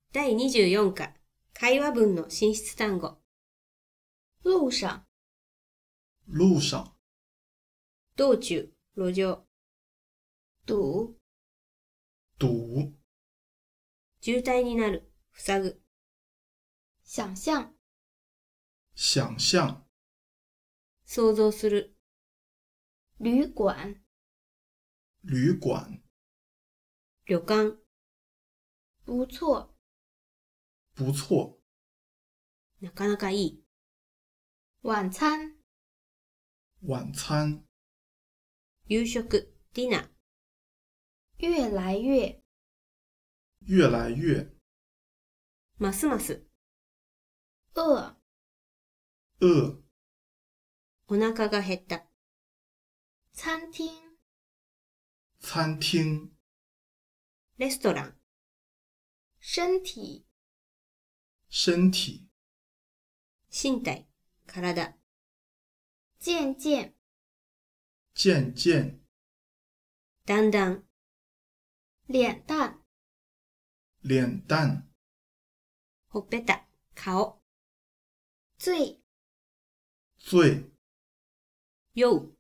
第24課、会話文の進出単語。 路上、 路上、 道中、路上、 堵、 堵、 渋滞になる、塞ぐ、 想象、 想象、 想像する、 旅馆、 旅馆、 旅館、 不错、 不错、 なかなかいい、 晚餐、 晚餐、 夕食、ディナー、 越来越、 越来越、 ますます、 饿、 饿、 お腹が減った、 餐厅、 餐厅、 レストラン、 身体、 身体、 身体、体、 渐渐、 渐渐、 だんだん、 脸蛋、 脸蛋、 ほっぺた、顔、 醉、 醉、 酔う、